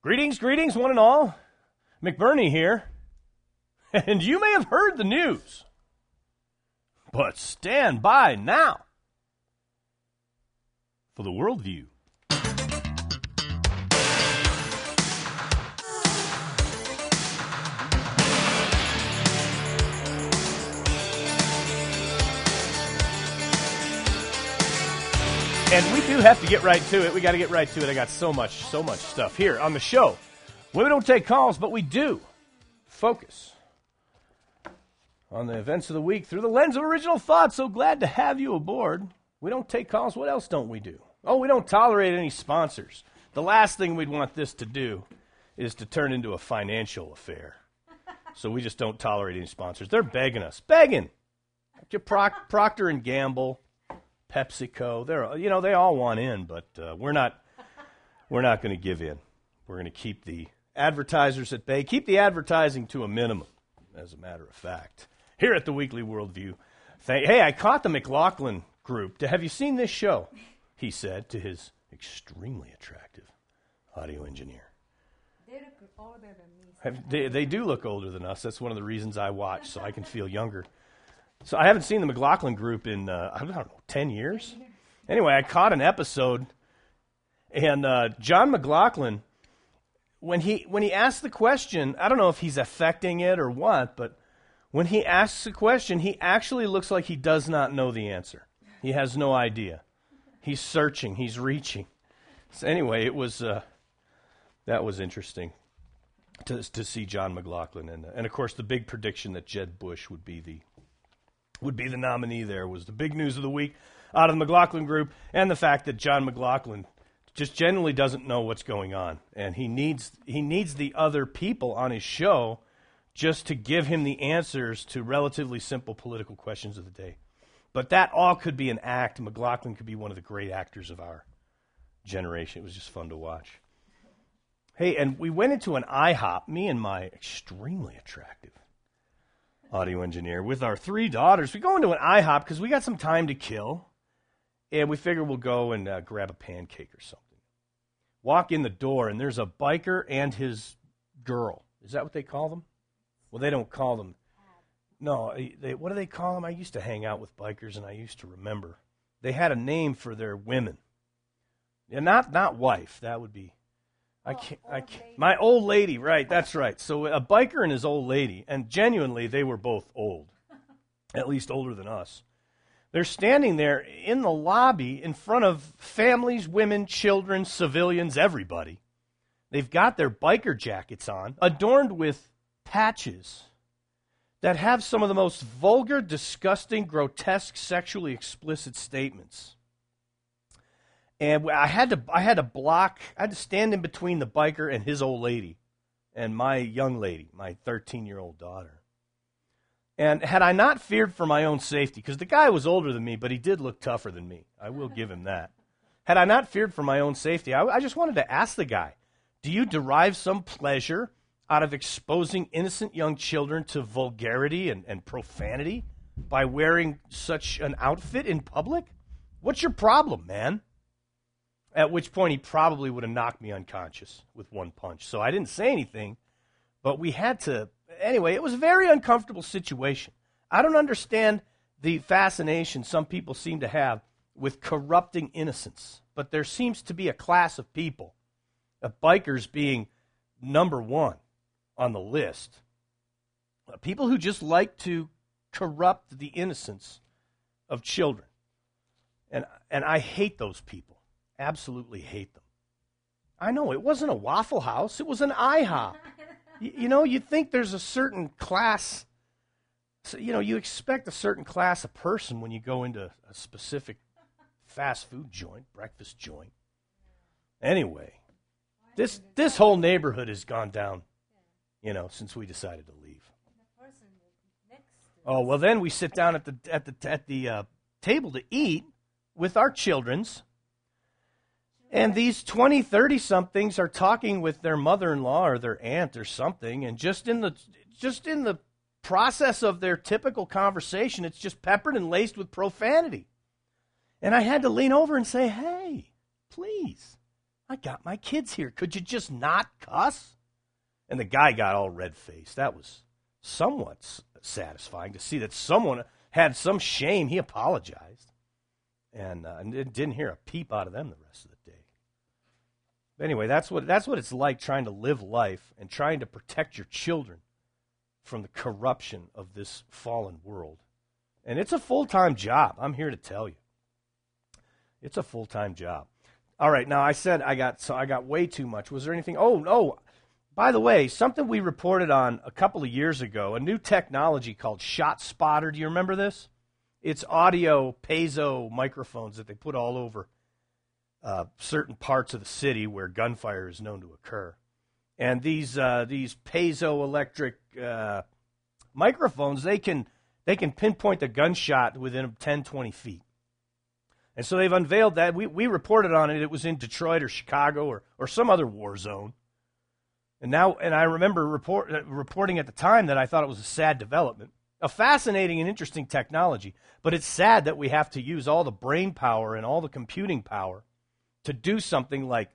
Greetings, one and all. McBurney here. And you may have heard the news, but stand by now for the worldview. And we do have to get right to it. We got to get right to it. I got so much stuff here on the show. We don't take calls, but we do focus on the events of the week through the lens of original thought. So glad to have you aboard. We don't take calls. What else don't we do? Oh, we don't tolerate any sponsors. The last thing we'd want this to do is to turn into a financial affair. So we just don't tolerate any sponsors. They're begging us. Procter & Gamble, PepsiCo, they all want in, but we're not going to give in. We're going to keep the advertisers at bay, keep the advertising to a minimum, as a matter of fact. Here at the Weekly Worldview, hey, I caught the McLaughlin group. Have you seen this show? He said to his extremely attractive audio engineer. They look older than me. They do look older than us. That's one of the reasons I watch, so I can feel younger. So I haven't seen the McLaughlin group in, 10 years? Anyway, I caught an episode, and John McLaughlin, when he asked the question, I don't know if he's affecting it or what, but when he asks a question, he actually looks like he does not know the answer. He has no idea. He's searching. He's reaching. So anyway, it was that was interesting to see John McLaughlin, and of course the big prediction that Jeb Bush would be the nominee there was the big news of the week out of the McLaughlin group, and the fact that John McLaughlin just generally doesn't know what's going on, and he needs the other people on his show just to give him the answers to relatively simple political questions of the day. But that all could be an act. McLaughlin could be one of the great actors of our generation. It was just fun to watch. Hey, and we went into an IHOP, me and my extremely attractive audio engineer, with our 3 daughters. We go into an IHOP because we got some time to kill, and we figure we'll go and grab a pancake or something. Walk in the door, and there's a biker and his girl. Is that what they call them? Well, they don't call them. No, what do they call them? I used to hang out with bikers, and I used to remember. They had a name for their women. Yeah, not wife. That would be... I can't. My old lady, right, that's right. So a biker and his old lady, and genuinely they were both old, at least older than us. They're standing there in the lobby in front of families, women, children, civilians, everybody. They've got their biker jackets on, adorned with patches that have some of the most vulgar, disgusting, grotesque, sexually explicit statements. And I had to stand in between the biker and his old lady and my young lady, my 13-year-old daughter. And had I not feared for my own safety, because the guy was older than me, but he did look tougher than me. I will give him that. Had I not feared for my own safety, I just wanted to ask the guy, do you derive some pleasure out of exposing innocent young children to vulgarity and profanity by wearing such an outfit in public? What's your problem, man? At which point he probably would have knocked me unconscious with one punch. So I didn't say anything, but we had to. Anyway, it was a very uncomfortable situation. I don't understand the fascination some people seem to have with corrupting innocence, but there seems to be a class of people, bikers being number one on the list, people who just like to corrupt the innocence of children. And I hate those people. Absolutely hate them. I know, it wasn't a Waffle House. It was an IHOP. You'd think there's a certain class. So, you expect a certain class of person when you go into a specific fast food joint, breakfast joint. Anyway, this whole neighborhood has gone down, since we decided to leave. Oh, well, then we sit down at the table to eat with our children's. And these 20, 30-somethings are talking with their mother-in-law or their aunt or something, and just in the process of their typical conversation, it's just peppered and laced with profanity. And I had to lean over and say, hey, please, I got my kids here. Could you just not cuss? And the guy got all red-faced. That was somewhat satisfying to see that someone had some shame. He apologized. And didn't hear a peep out of them the rest of the day. But anyway, that's what it's like trying to live life and trying to protect your children from the corruption of this fallen world. And it's a full-time job. I'm here to tell you. It's a full-time job. All right, now I said I got way too much. Was there anything? Oh, no. By the way, something we reported on a couple of years ago, a new technology called ShotSpotter. Do you remember this? It's audio piezo microphones that they put all over certain parts of the city where gunfire is known to occur. And these piezoelectric microphones, they can pinpoint the gunshot within 10, 20 feet. And so they've unveiled that. We reported on it. It was in Detroit or Chicago or some other war zone. And I remember reporting at the time that I thought it was a sad development. A fascinating and interesting technology, but it's sad that we have to use all the brain power and all the computing power to do something like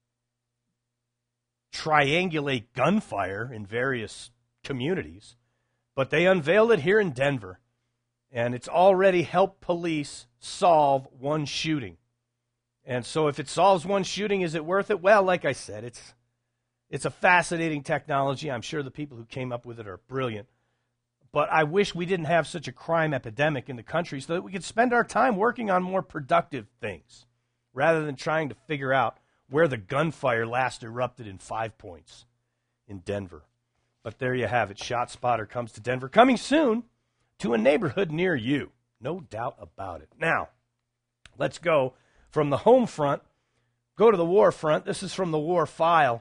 triangulate gunfire in various communities. But they unveiled it here in Denver, and it's already helped police solve one shooting. And so if it solves one shooting, is it worth it? Well, like I said, it's a fascinating technology. I'm sure the people who came up with it are brilliant. But I wish we didn't have such a crime epidemic in the country so that we could spend our time working on more productive things rather than trying to figure out where the gunfire last erupted in 5 Points in Denver. But there you have it. ShotSpotter comes to Denver. Coming soon to a neighborhood near you. No doubt about it. Now, let's go from the home front, go to the war front. This is from the War File.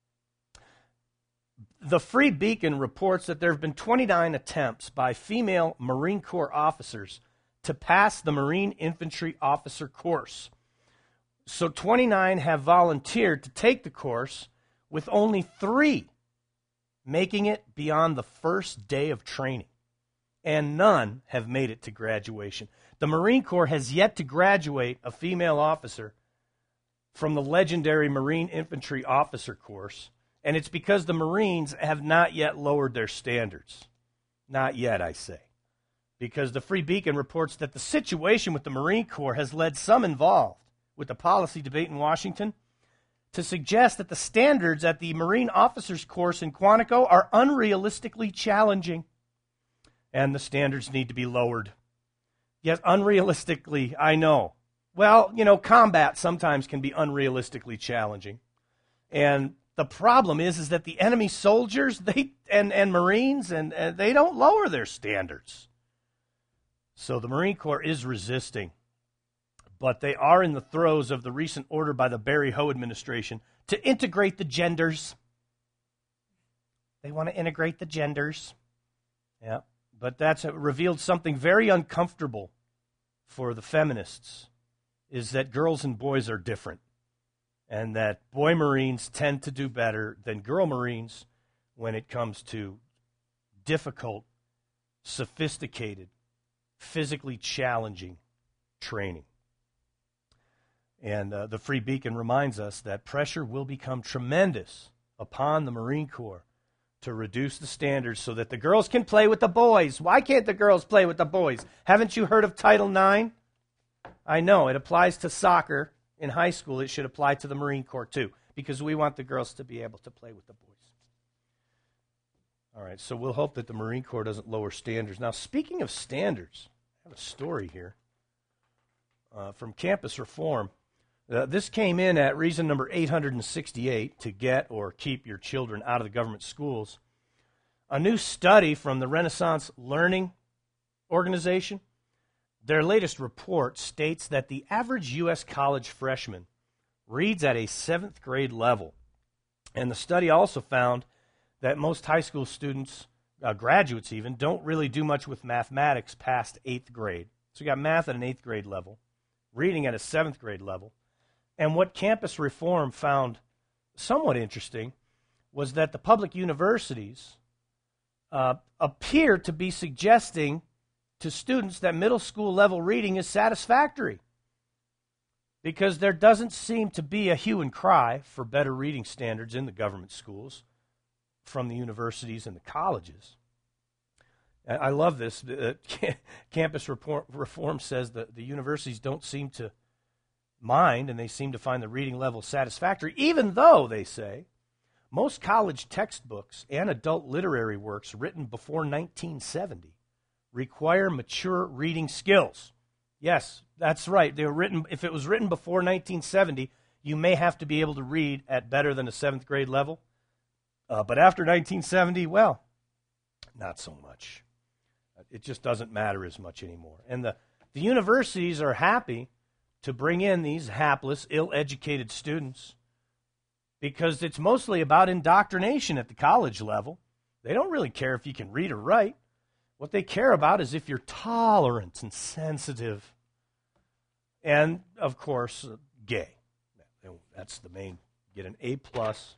The Free Beacon reports that there have been 29 attempts by female Marine Corps officers to pass the Marine Infantry Officer course. So 29 have volunteered to take the course, with only 3 making it beyond the first day of training. And none have made it to graduation. The Marine Corps has yet to graduate a female officer from the legendary Marine Infantry Officer course. And it's because the Marines have not yet lowered their standards. Not yet, I say. Because the Free Beacon reports that the situation with the Marine Corps has led some involved with the policy debate in Washington to suggest that the standards at the Marine Officers course in Quantico are unrealistically challenging. And the standards need to be lowered. Yes, unrealistically, I know. Well, combat sometimes can be unrealistically challenging. And the problem is that the enemy soldiers and Marines, and they don't lower their standards. So the Marine Corps is resisting. But they are in the throes of the recent order by the Barry Ho administration to integrate the genders. They want to integrate the genders. Yeah, but that's revealed something very uncomfortable for the feminists, is that girls and boys are different. And that boy Marines tend to do better than girl Marines when it comes to difficult, sophisticated, physically challenging training. And the Free Beacon reminds us that pressure will become tremendous upon the Marine Corps to reduce the standards so that the girls can play with the boys. Why can't the girls play with the boys? Haven't you heard of Title IX? I know, it applies to soccer. In high school, it should apply to the Marine Corps too, because we want the girls to be able to play with the boys. All right, so we'll hope that the Marine Corps doesn't lower standards. Now, speaking of standards, I have a story here from Campus Reform. This came in at reason number 868 to get or keep your children out of the government schools. A new study from the Renaissance Learning Organization, their latest report states that the average U.S. college freshman reads at a 7th grade level. And the study also found that most high school students, graduates even, don't really do much with mathematics past 8th grade. So you got math at an 8th grade level, reading at a 7th grade level. And what Campus Reform found somewhat interesting was that the public universities appear to be suggesting to students that middle school level reading is satisfactory. because there doesn't seem to be a hue and cry for better reading standards in the government schools from the universities and the colleges. I love this. Campus reform says that the universities don't seem to mind, and they seem to find the reading level satisfactory, even though, they say, most college textbooks and adult literary works written before 1970 require mature reading skills. Yes, that's right. They were written. If it was written before 1970, you may have to be able to read at better than a 7th grade level. But after 1970, well, not so much. It just doesn't matter as much anymore. And the universities are happy to bring in these hapless, ill-educated students because it's mostly about indoctrination at the college level. They don't really care if you can read or write. What they care about is if you're tolerant and sensitive. And, of course, gay. That's the main. Get an A+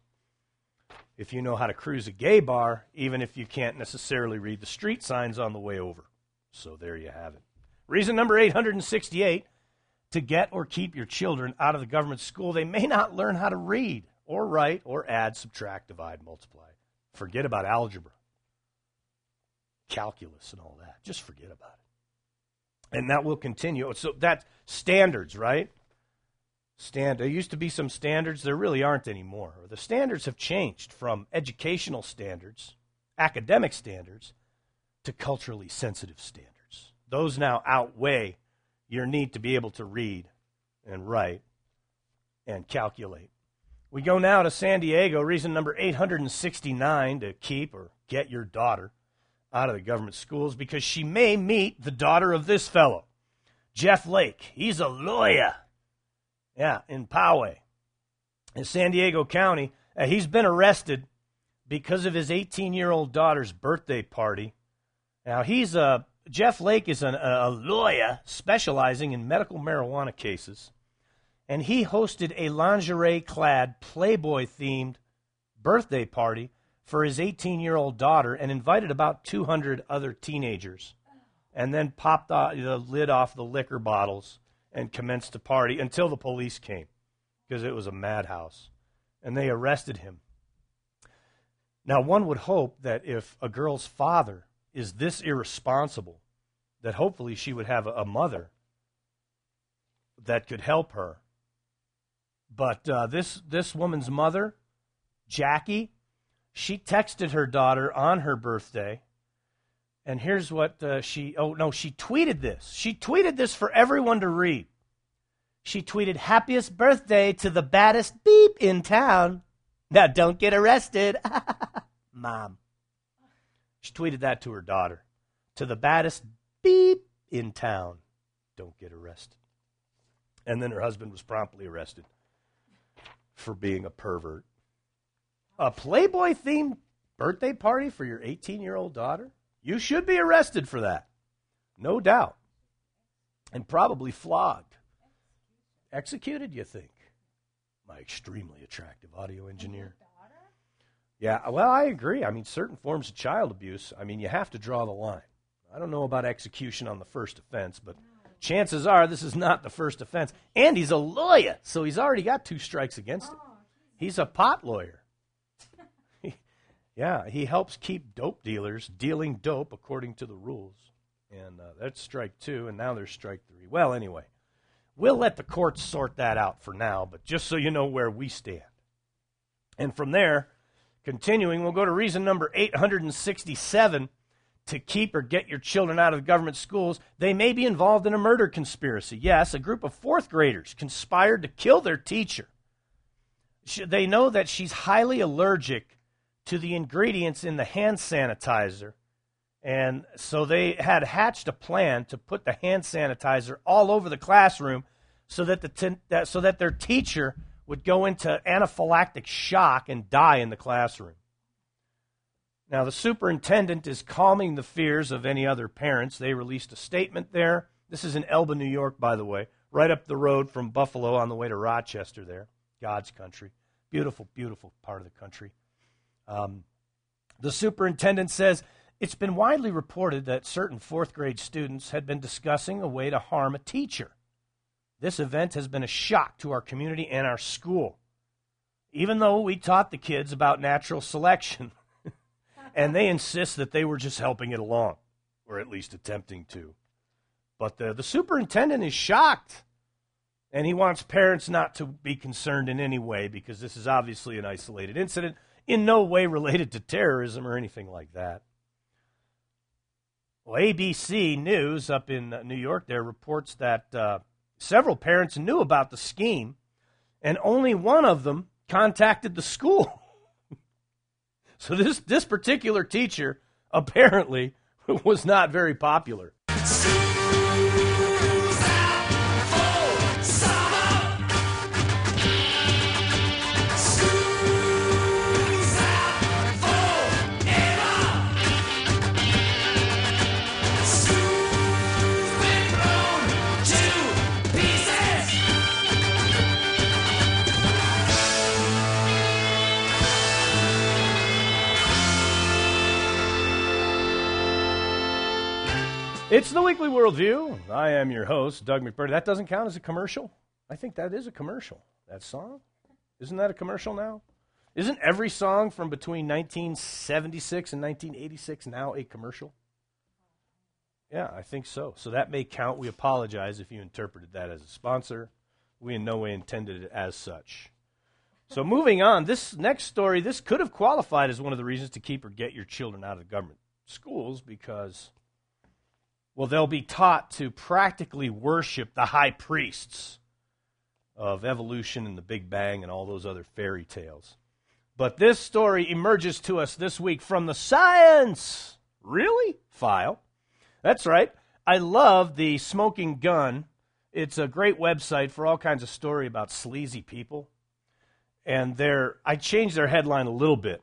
if you know how to cruise a gay bar, even if you can't necessarily read the street signs on the way over. So there you have it. Reason number 868, to get or keep your children out of the government school, they may not learn how to read or write or add, subtract, divide, multiply. Forget about algebra, calculus, and all that. Just forget about it. And that will continue. So that's standards, right? There used to be some standards. There really aren't anymore. The standards have changed from educational standards, academic standards, to culturally sensitive standards. Those now outweigh your need to be able to read and write and calculate. We go now to San Diego, reason number 869 to keep or get your daughter out of the government schools, because she may meet the daughter of this fellow, Jeff Lake. He's a lawyer. Yeah, in Poway, in San Diego County. He's been arrested because of his 18-year-old daughter's birthday party. Now, Jeff Lake is a lawyer specializing in medical marijuana cases, and he hosted a lingerie-clad, Playboy-themed birthday party for his 18-year-old daughter and invited about 200 other teenagers, and then popped the lid off the liquor bottles and commenced to party until the police came, because it was a madhouse, and they arrested him. Now, one would hope that if a girl's father is this irresponsible, that hopefully she would have a mother that could help her. But this woman's mother, Jackie, she texted her daughter on her birthday, and here's what she tweeted this. She tweeted this for everyone to read. She tweeted, "Happiest birthday to the baddest beep in town. Now don't get arrested." Mom. She tweeted that to her daughter. "To the baddest beep in town. Don't get arrested." And then her husband was promptly arrested for being a pervert. A Playboy-themed birthday party for your 18-year-old daughter? You should be arrested for that, no doubt, and probably flogged. Executed, you think? My extremely attractive audio engineer. Yeah, well, I agree. I mean, certain forms of child abuse, you have to draw the line. I don't know about execution on the first offense, but chances are this is not the first offense. And he's a lawyer, so he's already got 2 strikes against him. He's a pot lawyer. Yeah, he helps keep dope dealers dealing dope according to the rules. And that's strike 2, and now there's strike 3. Well, anyway, we'll let the courts sort that out for now, but just so you know where we stand. And from there, continuing, we'll go to reason number 867 to keep or get your children out of government schools. They may be involved in a murder conspiracy. Yes, a group of 4th graders conspired to kill their teacher. They know that she's highly allergic to the ingredients in the hand sanitizer, and so they had hatched a plan to put the hand sanitizer all over the classroom so that their teacher would go into anaphylactic shock and die in the classroom. Now, the superintendent is calming the fears of any other parents. They released a statement there. This is in Elba, New York, by the way, right up the road from Buffalo on the way to Rochester there, God's country. Beautiful, beautiful part of the country. The superintendent says, "It's been widely reported that certain 4th grade students had been discussing a way to harm a teacher. This event has been a shock to our community and our school. Even though we taught the kids about natural selection, and they insist that they were just helping it along, or at least attempting to. But the superintendent is shocked, and he wants parents not to be concerned in any way because this is obviously an isolated incident, in no way related to terrorism or anything like that. Well, ABC News up in New York there reports that several parents knew about the scheme, and only one of them contacted the school. So this particular teacher apparently was not very popular. It's the Weekly Worldview. I am your host, Doug McBurney. That doesn't count as a commercial? I think that is a commercial. That song? Isn't that a commercial now? Isn't every song from between 1976 and 1986 now a commercial? Yeah, I think so. So that may count. We apologize if you interpreted that as a sponsor. We in no way intended it as such. So moving on, this next story, this could have qualified as one of the reasons to keep or get your children out of the government schools because, well, they'll be taught to practically worship the high priests of evolution and the Big Bang and all those other fairy tales. But this story emerges to us this week from the Science Really file. That's right. I love the Smoking Gun. It's a great website for all kinds of story about sleazy people. And I changed their headline a little bit.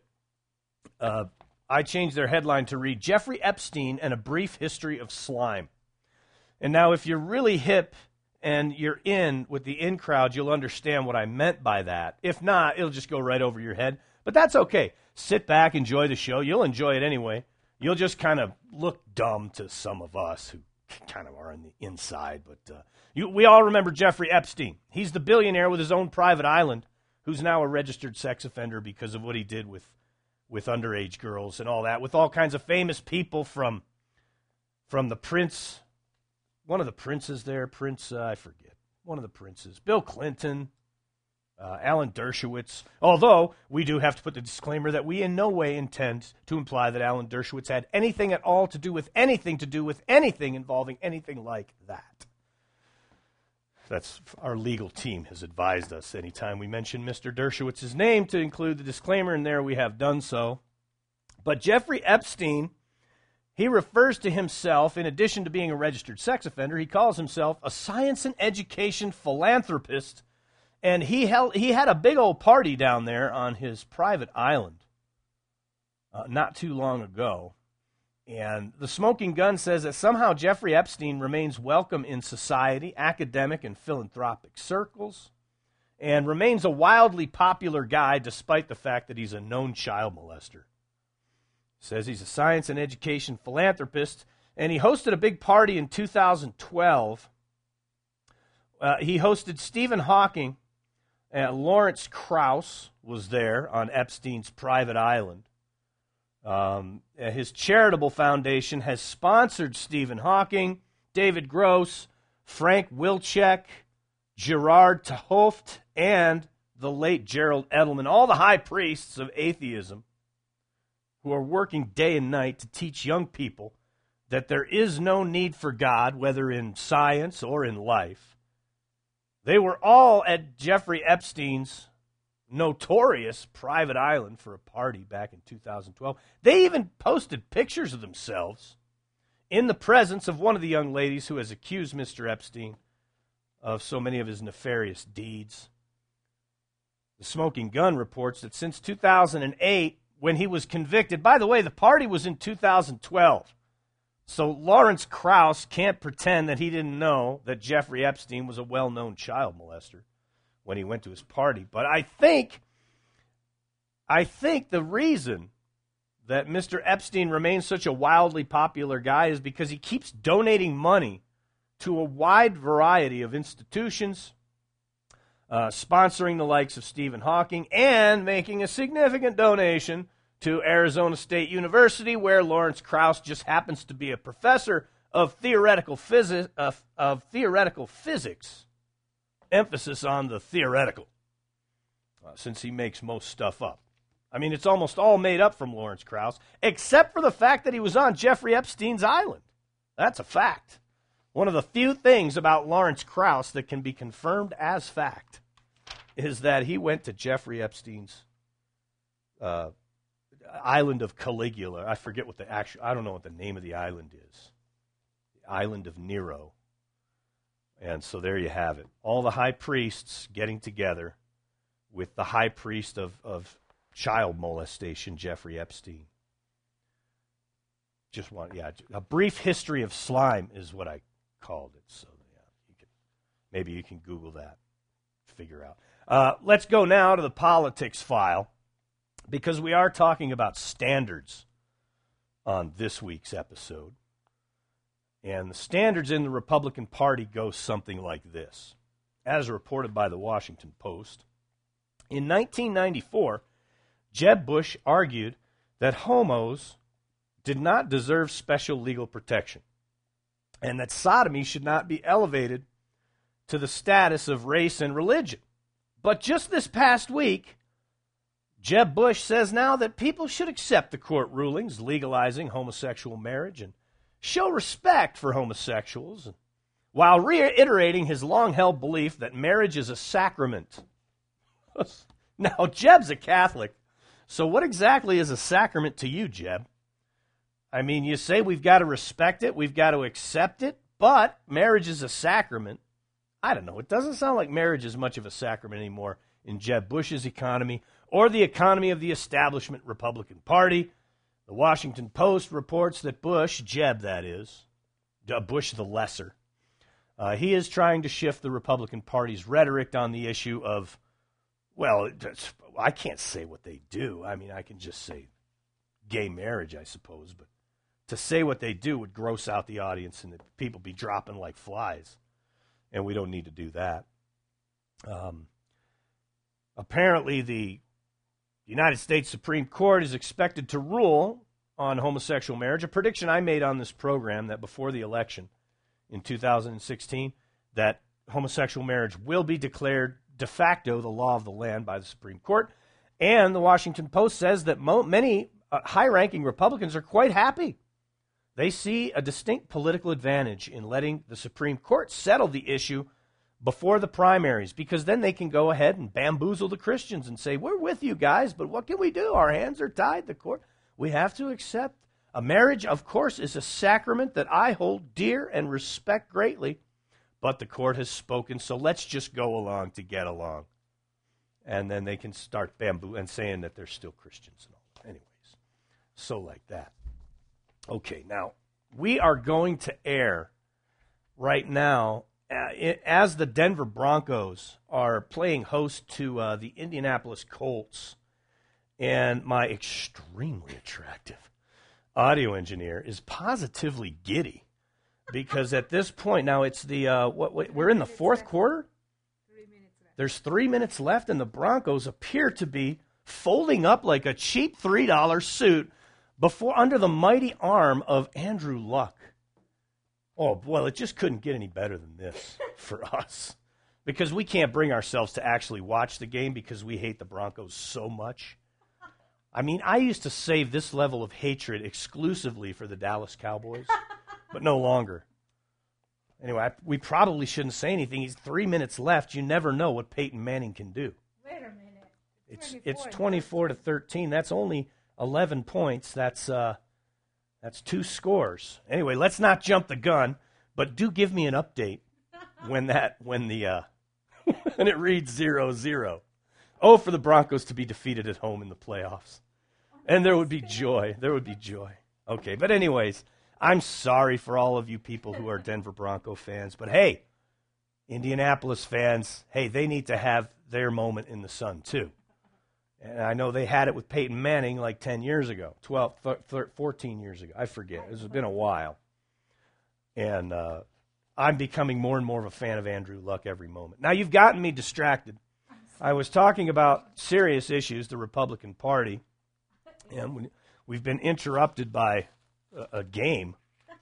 I changed their headline to read, Jeffrey Epstein and a Brief History of Slime. And now if you're really hip and you're in with the in crowd, you'll understand what I meant by that. If not, it'll just go right over your head. But that's okay. Sit back, enjoy the show. You'll enjoy it anyway. You'll just kind of look dumb to some of us who kind of are on the inside. But we all remember Jeffrey Epstein. He's the billionaire with his own private island who's now a registered sex offender because of what he did with underage girls and all that, with all kinds of famous people from the prince, one of the princes there, I forget, one of the princes, Bill Clinton, Alan Dershowitz, although we do have to put the disclaimer that we in no way intend to imply that Alan Dershowitz had anything at all to do with anything involving anything like that. That's our legal team has advised us anytime we mention Mr. Dershowitz's name to include the disclaimer, and there we have done so. But Jeffrey Epstein, he refers to himself, in addition to being a registered sex offender, he calls himself a science and education philanthropist, and he had a big old party down there on his private island not too long ago. And the Smoking Gun says that somehow Jeffrey Epstein remains welcome in society, academic and philanthropic circles, and remains a wildly popular guy despite the fact that he's a known child molester. Says he's a science and education philanthropist, and he hosted a big party in 2012. He hosted Stephen Hawking, and Lawrence Krauss was there on Epstein's private island. His charitable foundation has sponsored Stephen Hawking, David Gross, Frank Wilczek, Gerard 't Hooft, and the late Gerald Edelman, all the high priests of atheism who are working day and night to teach young people that there is no need for God, whether in science or in life. They were all at Jeffrey Epstein's notorious private island for a party back in 2012. They even posted pictures of themselves in the presence of one of the young ladies who has accused Mr. Epstein of so many of his nefarious deeds. The Smoking Gun reports that since 2008, when he was convicted, by the way, the party was in 2012, so Lawrence Krauss can't pretend that he didn't know that Jeffrey Epstein was a well-known child molester when he went to his party. But I think the reason that Mr. Epstein remains such a wildly popular guy is because he keeps donating money to a wide variety of institutions, sponsoring the likes of Stephen Hawking, and making a significant donation to Arizona State University, where Lawrence Krauss just happens to be a professor of theoretical physics, emphasis on the theoretical, since he makes most stuff up. I mean, it's almost all made up from Lawrence Krauss, except for the fact that he was on Jeffrey Epstein's island. That's a fact. One of the few things about Lawrence Krauss that can be confirmed as fact is that he went to Jeffrey Epstein's island of Caligula. I forget what I don't know what the name of the island is. The island of Nero. And so there you have it. All the high priests getting together with the high priest of child molestation, Jeffrey Epstein. A brief history of slime is what I called it. So maybe you can Google that, figure out. Let's go now to the politics file, because we are talking about standards on this week's episode. And the standards in the Republican Party go something like this. As reported by the Washington Post, in 1994, Jeb Bush argued that homos did not deserve special legal protection, and that sodomy should not be elevated to the status of race and religion. But just this past week, Jeb Bush says now that people should accept the court rulings legalizing homosexual marriage and show respect for homosexuals, while reiterating his long-held belief that marriage is a sacrament. Now, Jeb's a Catholic, so what exactly is a sacrament to you, Jeb? I mean, you say we've got to respect it, we've got to accept it, but marriage is a sacrament. I don't know. It doesn't sound like marriage is much of a sacrament anymore in Jeb Bush's economy or the economy of the establishment Republican Party. The Washington Post reports that Bush, Jeb that is, Bush the Lesser, he is trying to shift the Republican Party's rhetoric on the issue of, well, I can't say what they do. I mean, I can just say gay marriage, I suppose, but to say what they do would gross out the audience and people be dropping like flies, and we don't need to do that. Apparently, the United States Supreme Court is expected to rule on homosexual marriage, a prediction I made on this program that before the election in 2016, that homosexual marriage will be declared de facto the law of the land by the Supreme Court. And the Washington Post says that many high-ranking Republicans are quite happy. They see a distinct political advantage in letting the Supreme Court settle the issue before the primaries, because then they can go ahead and bamboozle the Christians and say, we're with you guys, but what can we do? Our hands are tied. We have to accept. A marriage, of course, is a sacrament that I hold dear and respect greatly, but the court has spoken, so let's just go along to get along. And then they can start bamboo and saying that they're still Christians and all. Anyways, so like that. Okay, now, we are going to air right now as the Denver Broncos are playing host to the Indianapolis Colts, and my extremely attractive audio engineer is positively giddy because at this point, now it's we're in the fourth quarter? 3 minutes left. There's 3 minutes left, and the Broncos appear to be folding up like a cheap $3 suit under the mighty arm of Andrew Luck. Oh, well, it just couldn't get any better than this for us, because we can't bring ourselves to actually watch the game because we hate the Broncos so much. I mean, I used to save this level of hatred exclusively for the Dallas Cowboys, but no longer. Anyway, we probably shouldn't say anything. He's 3 minutes left. You never know what Peyton Manning can do. Wait a minute. It's 24-13. That's only 11 points. That's 2 scores. Anyway, let's not jump the gun, but do give me an update when it reads 0-0. Oh, for the Broncos to be defeated at home in the playoffs. And there would be joy. There would be joy. Okay, but anyways, I'm sorry for all of you people who are Denver Bronco fans, but hey, Indianapolis fans, hey, they need to have their moment in the sun too. And I know they had it with Peyton Manning like 10 years ago, 14 years ago. I forget. It's been a while. And I'm becoming more and more of a fan of Andrew Luck every moment. Now, you've gotten me distracted. I was talking about serious issues, the Republican Party, and we've been interrupted by a game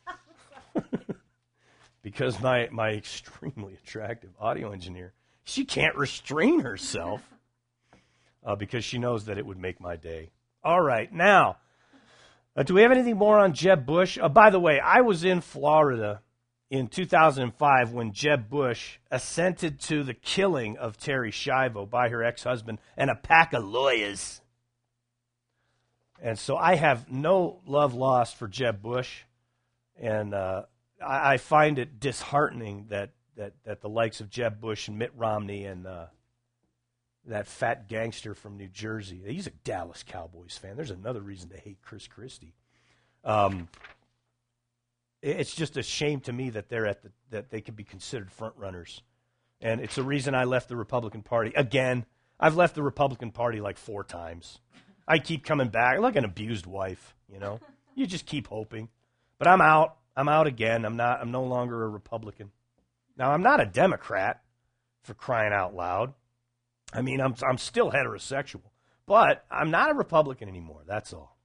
because my extremely attractive audio engineer, she can't restrain herself because she knows that it would make my day. All right, now, do we have anything more on Jeb Bush? By the way, I was in Florida in 2005 when Jeb Bush assented to the killing of Terri Schiavo by her ex-husband and a pack of lawyers. And so I have no love lost for Jeb Bush, and I find it disheartening that the likes of Jeb Bush and Mitt Romney and that fat gangster from New Jersey, he's a Dallas Cowboys fan. There's another reason to hate Chris Christie. It's just a shame to me that that they could be considered front runners, and it's a reason I left the Republican Party. Again, I've left the Republican Party like 4 times. I keep coming back like an abused wife. You just keep hoping, but I'm out. I'm out again. I'm no longer a Republican. Now I'm not a Democrat, for crying out loud. I mean, I'm still heterosexual, but I'm not a Republican anymore. That's all.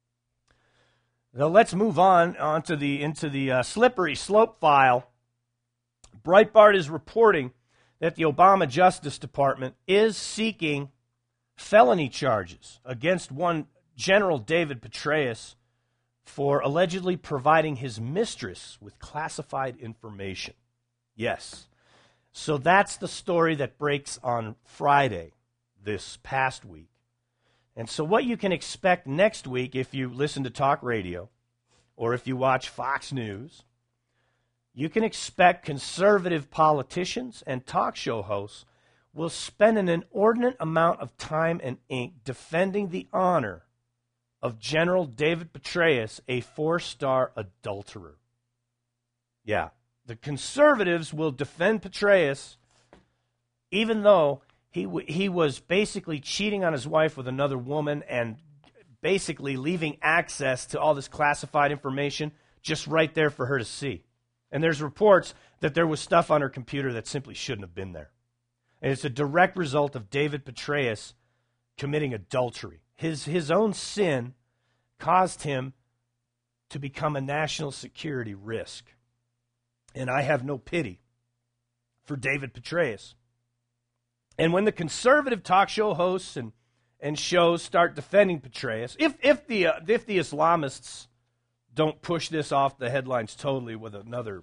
Now let's move on into the slippery slope file. Breitbart is reporting that the Obama Justice Department is seeking felony charges against one General David Petraeus for allegedly providing his mistress with classified information. Yes. So that's the story that breaks on Friday this past week. And so what you can expect next week if you listen to talk radio or if you watch Fox News, you can expect conservative politicians and talk show hosts will spend an inordinate amount of time and ink defending the honor of General David Petraeus, a 4-star adulterer. Yeah, the conservatives will defend Petraeus even though he was basically cheating on his wife with another woman and basically leaving access to all this classified information just right there for her to see. And there's reports that there was stuff on her computer that simply shouldn't have been there. And it's a direct result of David Petraeus committing adultery. His own sin caused him to become a national security risk. And I have no pity for David Petraeus. And when the conservative talk show hosts and shows start defending Petraeus, if the Islamists don't push this off the headlines totally with another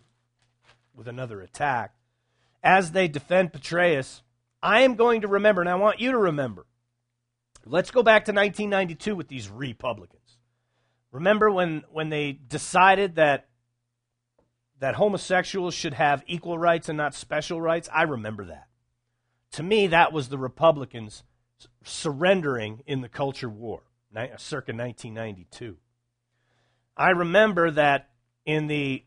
attack, as they defend Petraeus, I am going to remember, and I want you to remember. Let's go back to 1992 with these Republicans. Remember when they decided that homosexuals should have equal rights and not special rights? I remember that. To me, that was the Republicans surrendering in the culture war, circa 1992. I remember that in the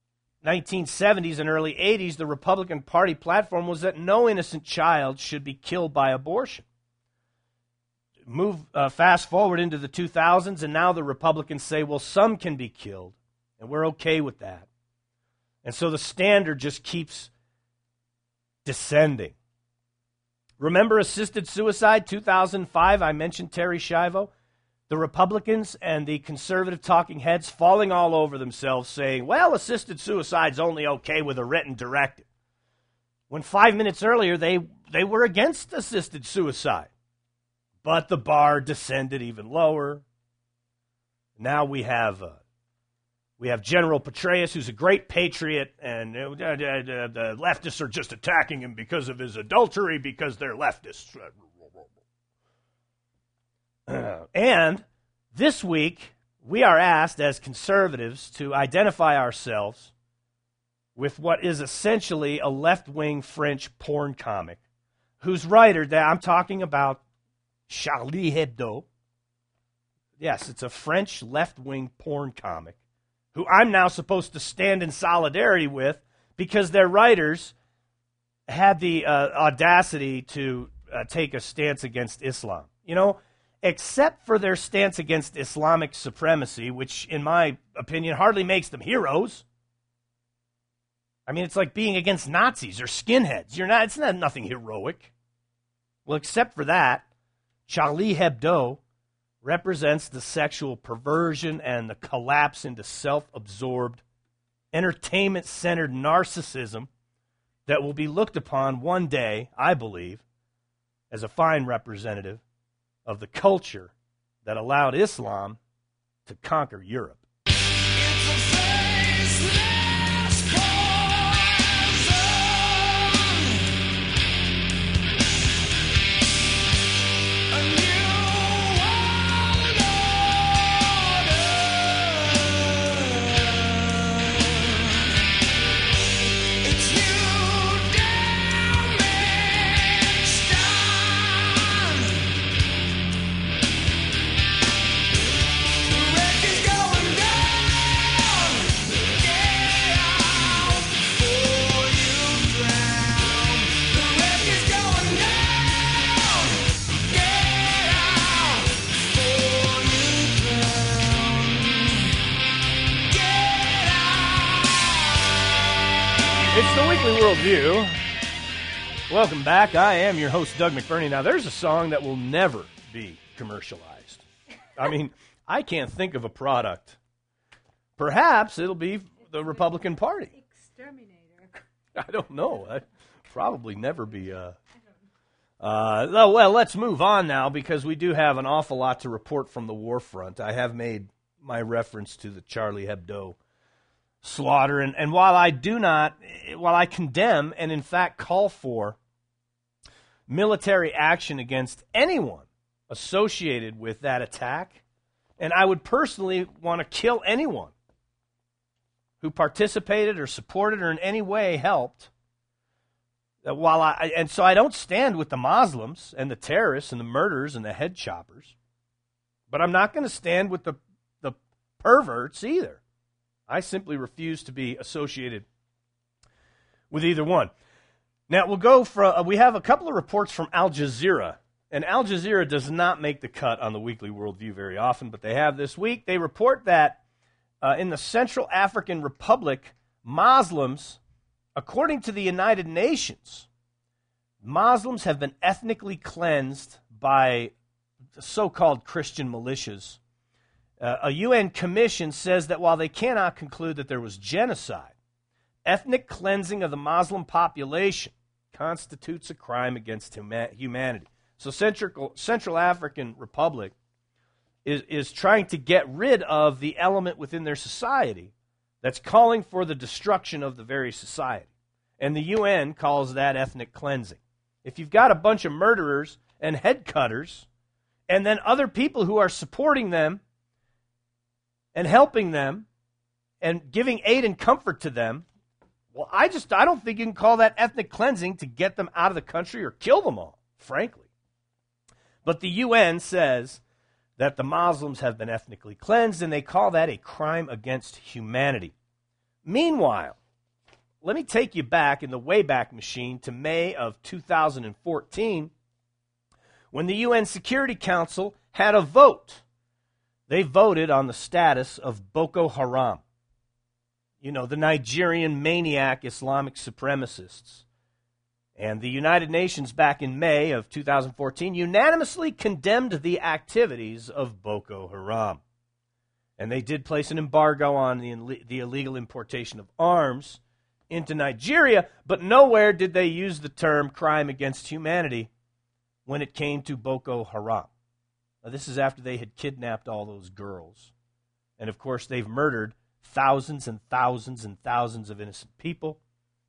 1970s and early 80s, the Republican Party platform was that no innocent child should be killed by abortion. Fast forward into the 2000s, and now the Republicans say, well, some can be killed, and we're okay with that. And so the standard just keeps descending. Remember assisted suicide, 2005? I mentioned Terri Schiavo. The Republicans and the conservative talking heads falling all over themselves saying, well, assisted suicide's only okay with a written directive. When 5 minutes earlier, they were against assisted suicide. But the bar descended even lower. Now we have General Petraeus, who's a great patriot, and the leftists are just attacking him because of his adultery, because they're leftists. And this week, we are asked as conservatives to identify ourselves with what is essentially a left-wing French porn comic, whose writer, that I'm talking about Charlie Hebdo. Yes, it's a French left-wing porn comic, who I'm now supposed to stand in solidarity with because their writers had the audacity to take a stance against Islam. You know, except for their stance against Islamic supremacy, which, in my opinion, hardly makes them heroes. I mean, it's like being against Nazis or skinheads. It's not nothing heroic. Well, except for that, Charlie Hebdo represents the sexual perversion and the collapse into self-absorbed, entertainment-centered narcissism that will be looked upon one day, I believe, as a fine representative of the culture that allowed Islam to conquer Europe. It's the Weekly Worldview. Welcome back. I am your host, Doug McBurney. Now, there's a song that will never be commercialized. I mean, I can't think of a product. Perhaps it'll be the Party. Exterminator. I don't know. I'd probably never be. Well, let's move on now because we do have an awful lot to report from the war front. I have made my reference to the Charlie Hebdo slaughter, and while I condemn and in fact call for military action against anyone associated with that attack, and I would personally want to kill anyone who participated or supported or in any way helped, so I don't stand with the Muslims and the terrorists and the murderers and the head choppers, but I'm not going to stand with the perverts either. I simply refuse to be associated with either one. Now, we have a couple of reports from Al Jazeera, and Al Jazeera does not make the cut on the Weekly Worldview very often, but they have this week. They report that in the Central African Republic, Muslims, according to the United Nations, Muslims have been ethnically cleansed by the so-called Christian militias. A UN commission says that while they cannot conclude that there was genocide, ethnic cleansing of the Muslim population constitutes a crime against humanity. So Central African Republic is trying to get rid of the element within their society that's calling for the destruction of the very society. And the UN calls that ethnic cleansing. If you've got a bunch of murderers and head cutters, and then other people who are supporting them and helping them and giving aid and comfort to them, well, I don't think you can call that ethnic cleansing to get them out of the country or kill them all, frankly. But the UN says that the Muslims have been ethnically cleansed, and they call that a crime against humanity. Meanwhile, let me take you back in the Wayback Machine to May of 2014, when the UN Security Council had a vote. They voted on the status of Boko Haram. You know, the Nigerian maniac Islamic supremacists. And the United Nations back in May of 2014 unanimously condemned the activities of Boko Haram. And they did place an embargo on the illegal importation of arms into Nigeria, but nowhere did they use the term crime against humanity when it came to Boko Haram. Now, this is after they had kidnapped all those girls. And, of course, they've murdered thousands and thousands and thousands of innocent people.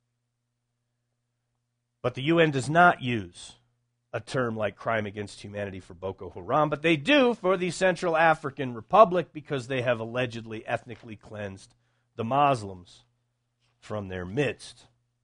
But the UN does not use a term like crime against humanity for Boko Haram, but they do for the Central African Republic because they have allegedly ethnically cleansed the Muslims from their midst.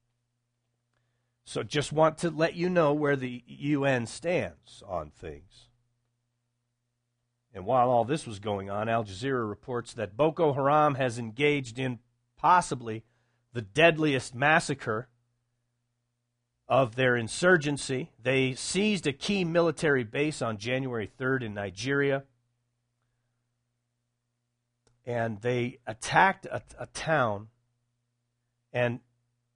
So just want to let you know where the UN stands on things. And while all this was going on, Al Jazeera reports that Boko Haram has engaged in possibly the deadliest massacre of their insurgency. They seized a key military base on January 3rd in Nigeria, and they attacked a town, and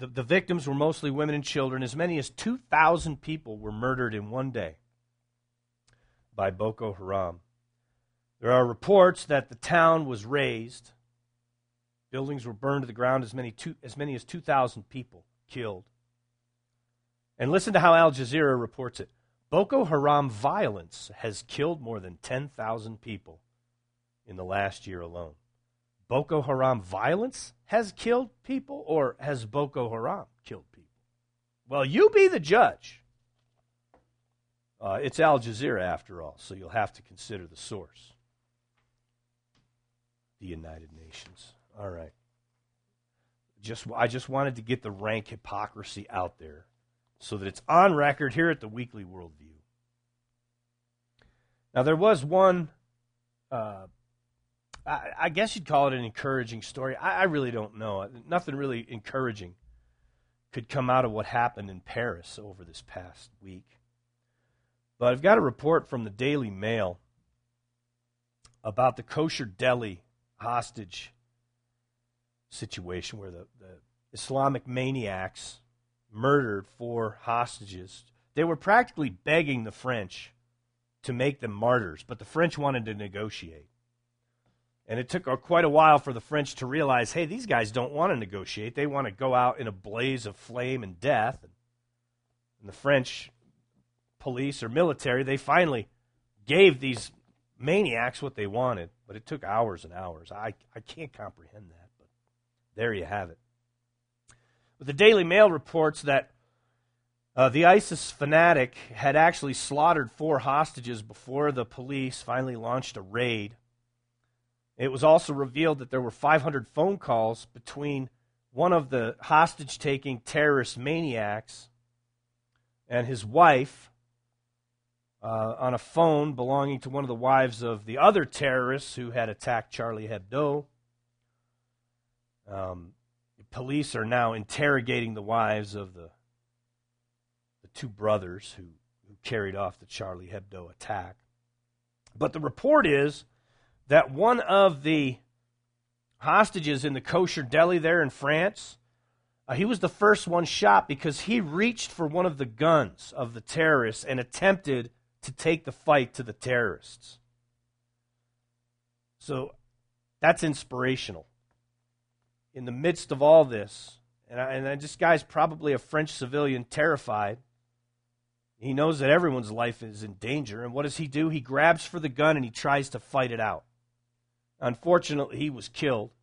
The victims were mostly women and children. As many as 2,000 people were murdered in one day by Boko Haram. There are reports that the town was razed. Buildings were burned to the ground, as many as 2,000 people killed. And listen to how Al Jazeera reports it. Boko Haram violence has killed more than 10,000 people in the last year alone. Boko Haram violence has killed people, or has Boko Haram killed people? Well, you be the judge. It's Al Jazeera, after all, so you'll have to consider the source. The United Nations. All right. I just wanted to get the rank hypocrisy out there so that it's on record here at the Weekly Worldview. Now, there was one, I guess you'd call it an encouraging story. I really don't know. Nothing really encouraging could come out of what happened in Paris over this past week. But I've got a report from the Daily Mail about the kosher deli hostage situation where the Islamic maniacs murdered 4 hostages. They were practically begging the French to make them martyrs, but the French wanted to negotiate. And it took quite a while for the French to realize, hey, these guys don't want to negotiate. They want to go out in a blaze of flame and death. And the French police or military, they finally gave these maniacs what they wanted, but it took hours and hours. I can't comprehend that, but there you have it. But the Daily Mail reports that the ISIS fanatic had actually slaughtered 4 hostages before the police finally launched a raid. It was also revealed that there were 500 phone calls between one of the hostage-taking terrorist maniacs and his wife on a phone belonging to one of the wives of the other terrorists who had attacked Charlie Hebdo. Police are now interrogating the wives of the 2 brothers who carried off the Charlie Hebdo attack. But the report is that one of the hostages in the kosher deli there in France, he was the first one shot because he reached for one of the guns of the terrorists and attempted to take the fight to the terrorists. So that's inspirational. In the midst of all this, and this guy's probably a French civilian terrified. He knows that everyone's life is in danger, and what does he do? He grabs for the gun and he tries to fight it out. Unfortunately, he was killed.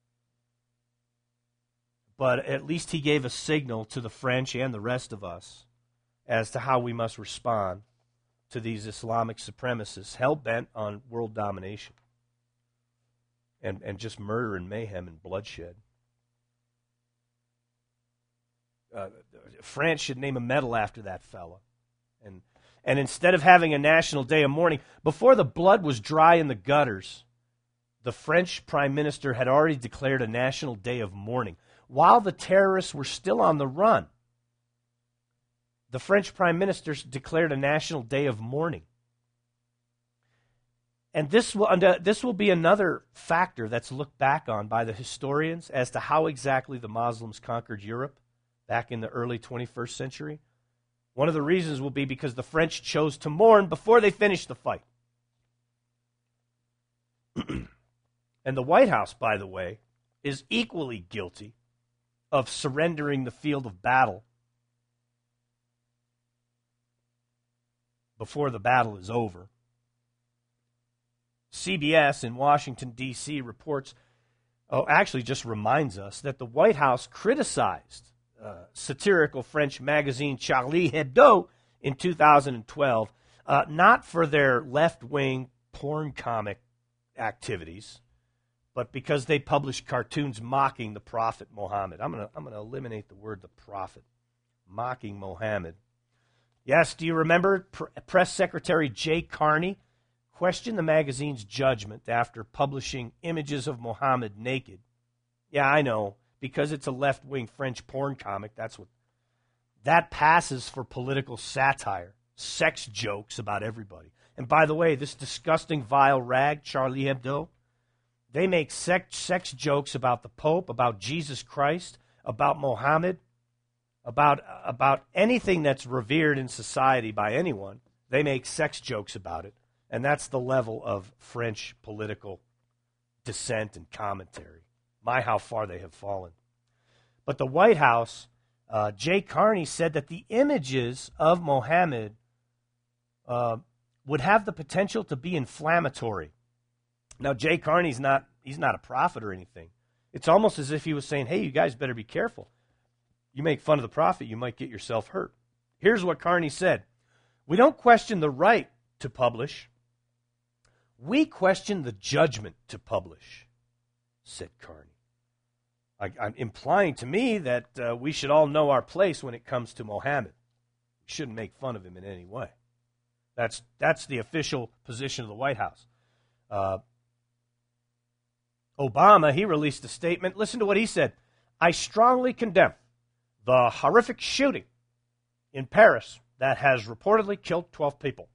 But at least he gave a signal to the French and the rest of us as to how we must respond to these Islamic supremacists hell-bent on world domination and just murder and mayhem and bloodshed. France should name a medal after that fella. And instead of having a national day of mourning, before the blood was dry in the gutters, the French prime minister had already declared a national day of mourning. While the terrorists were still on the run, the French prime minister declared a national day of mourning. And this will be another factor that's looked back on by the historians as to how exactly the Muslims conquered Europe back in the early 21st century. One of the reasons will be because the French chose to mourn before they finished the fight. And the White House, by the way, is equally guilty of surrendering the field of battle before the battle is over. CBS in Washington, D.C. reports, actually just reminds us that the White House criticized satirical French magazine Charlie Hebdo in 2012, not for their left-wing porn comic activities, but because they published cartoons mocking the Prophet Muhammad. I'm gonna eliminate the word the Prophet, mocking Muhammad. Yes, do you remember Press Secretary Jay Carney questioned the magazine's judgment after publishing images of Muhammad naked? Yeah, I know, because it's a left-wing French porn comic. That passes for political satire, sex jokes about everybody. And by the way, this disgusting, vile rag, Charlie Hebdo, they make sex jokes about the Pope, about Jesus Christ, about Muhammad, about anything that's revered in society by anyone. They make sex jokes about it, and that's the level of French political dissent and commentary. My, how far they have fallen. But the White House, Jay Carney said that the images of Mohammed would have the potential to be inflammatory. Now, Jay Carney's he's not a prophet or anything. It's almost as if he was saying, hey, you guys better be careful. You make fun of the prophet, you might get yourself hurt. Here's what Carney said. We don't question the right to publish. We question the judgment to publish, said Carney. I'm implying to me that we should all know our place when it comes to Mohammed. We shouldn't make fun of him in any way. That's the official position of the White House. Obama, he released a statement. Listen to what he said. I strongly condemn the horrific shooting in Paris that has reportedly killed 12 people.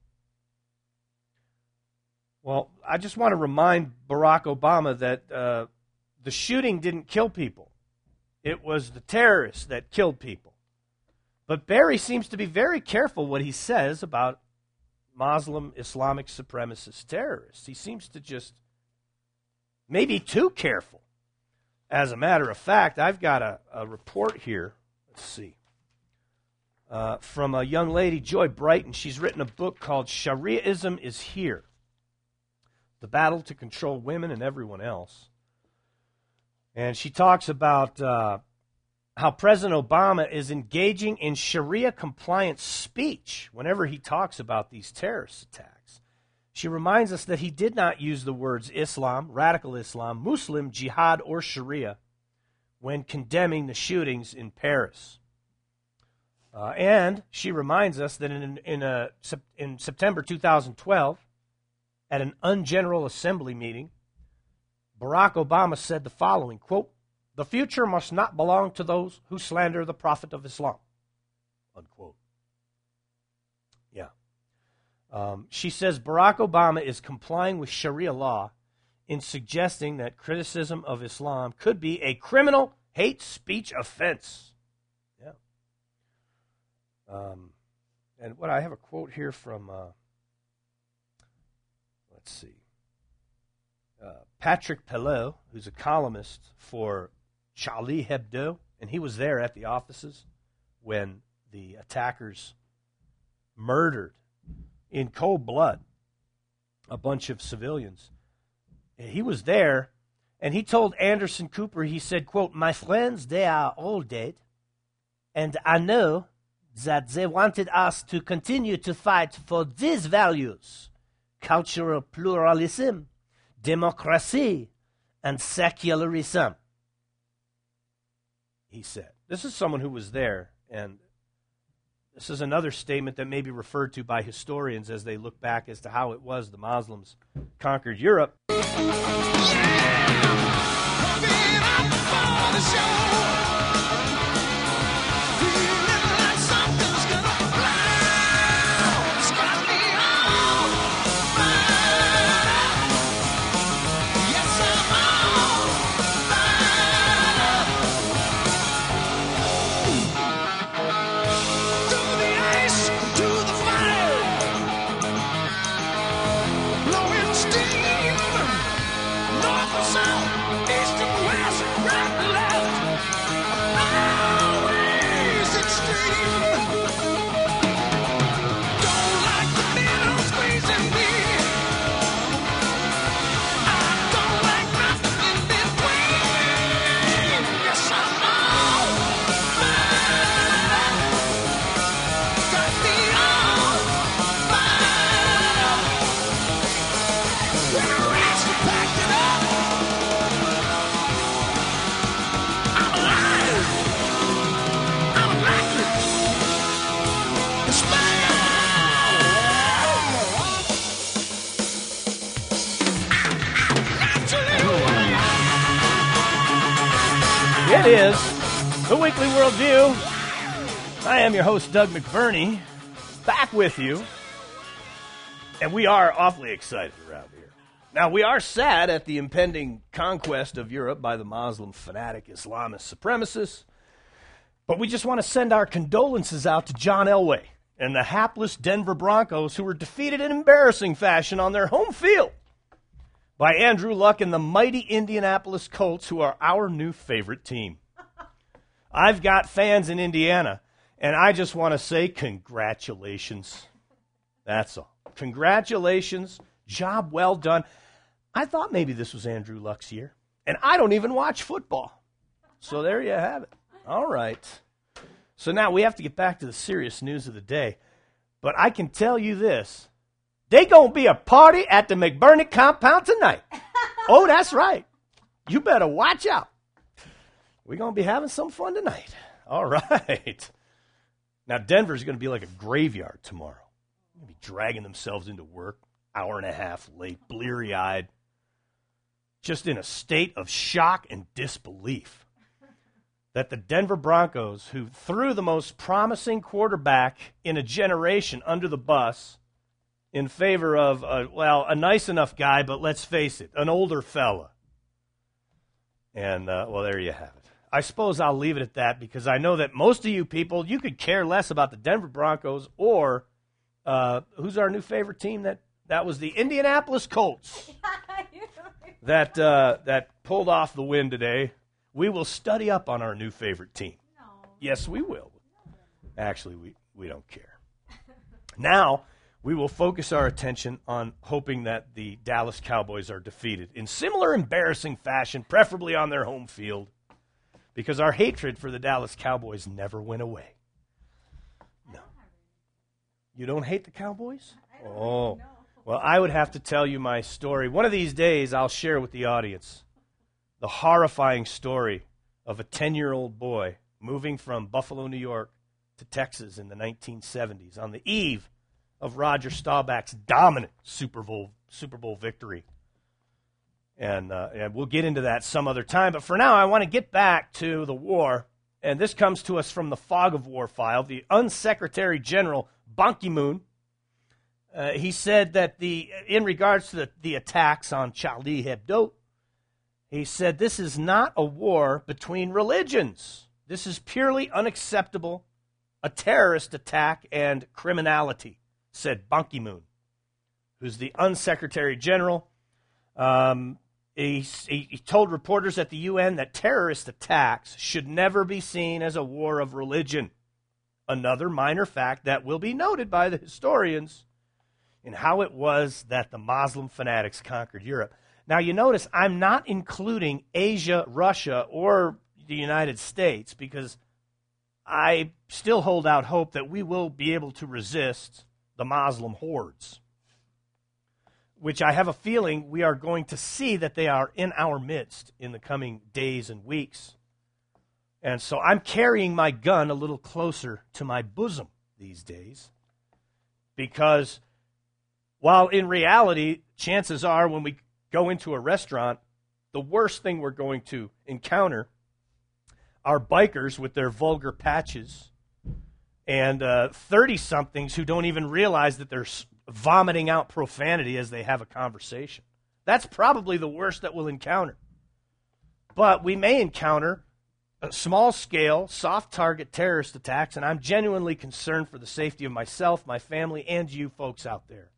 Well, I just want to remind Barack Obama that the shooting didn't kill people. It was the terrorists that killed people. But Barry seems to be very careful what he says about Muslim Islamic supremacist terrorists. He seems to just maybe too careful. As a matter of fact, I've got a report here. Let's see. From a young lady, Joy Brighton. She's written a book called Shariaism is Here. The Battle to Control Women and Everyone Else. And she talks about how President Obama is engaging in Sharia-compliant speech whenever he talks about these terrorist attacks. She reminds us that he did not use the words Islam, radical Islam, Muslim, jihad, or Sharia when condemning the shootings in Paris. And she reminds us that in September 2012, at an General Assembly meeting, Barack Obama said the following, quote, the future must not belong to those who slander the Prophet of Islam, unquote. Yeah. She says Barack Obama is complying with Sharia law in suggesting that criticism of Islam could be a criminal hate speech offense. Yeah. And what I have a quote here from, let's see, Patrick Pelot, who's a columnist for Charlie Hebdo, and he was there at the offices when the attackers murdered in cold blood a bunch of civilians. He was there, and he told Anderson Cooper, he said, quote, my friends, they are all dead, and I know that they wanted us to continue to fight for these values, cultural pluralism, democracy, and secularism, he said. This is someone who was there, and this is another statement that may be referred to by historians as they look back as to how it was the Muslims conquered Europe. It is The Weekly Worldview. I am your host, Doug McBurney, back with you. And we are awfully excited around here. Now, we are sad at the impending conquest of Europe by the Muslim fanatic Islamist supremacists. But we just want to send our condolences out to John Elway and the hapless Denver Broncos, who were defeated in embarrassing fashion on their home field by Andrew Luck and the mighty Indianapolis Colts, who are our new favorite team. I've got fans in Indiana, and I just want to say congratulations. That's all. Congratulations. Job well done. I thought maybe this was Andrew Luck's year, and I don't even watch football. So there you have it. All right. So now we have to get back to the serious news of the day. But I can tell you this. They going to be a party at the McBurney compound tonight. Oh, that's right. You better watch out. We're going to be having some fun tonight. All right. Now, Denver's going to be like a graveyard tomorrow. They're going to be dragging themselves into work, hour and a half late, bleary-eyed, just in a state of shock and disbelief that the Denver Broncos, who threw the most promising quarterback in a generation under the bus in favor of, a nice enough guy, but let's face it, an older fella. And, there you have it. I suppose I'll leave it at that because I know that most of you people, you could care less about the Denver Broncos or who's our new favorite team? That was the Indianapolis Colts that pulled off the win today. We will study up on our new favorite team. No. Yes, we will. Actually, we don't care. Now, we will focus our attention on hoping that the Dallas Cowboys are defeated in similar embarrassing fashion, preferably on their home field, because our hatred for the Dallas Cowboys never went away. No. You don't hate the Cowboys? Oh. Well, I would have to tell you my story. One of these days, I'll share with the audience the horrifying story of a 10-year-old boy moving from Buffalo, New York to Texas in the 1970s on the eve of Roger Staubach's dominant Super Bowl victory. And we'll get into that some other time. But for now, I want to get back to the war. And this comes to us from the Fog of War file. The Unsecretary General Ban Ki-moon, he said that in regards to the attacks on Charlie Hebdo, he said, this is not a war between religions. This is purely unacceptable, a terrorist attack and criminality, said Ban Ki-moon, who's the Unsecretary General. He told reporters at the UN that terrorist attacks should never be seen as a war of religion. Another minor fact that will be noted by the historians in how it was that the Muslim fanatics conquered Europe. Now, you notice I'm not including Asia, Russia, or the United States because I still hold out hope that we will be able to resist the Muslim hordes, which I have a feeling we are going to see that they are in our midst in the coming days and weeks. And so I'm carrying my gun a little closer to my bosom these days because while in reality, chances are when we go into a restaurant, the worst thing we're going to encounter are bikers with their vulgar patches and 30-somethings who don't even realize that they're vomiting out profanity as they have a conversation. That's probably the worst that we'll encounter. But we may encounter small-scale, soft-target terrorist attacks, and I'm genuinely concerned for the safety of myself, my family, and you folks out there.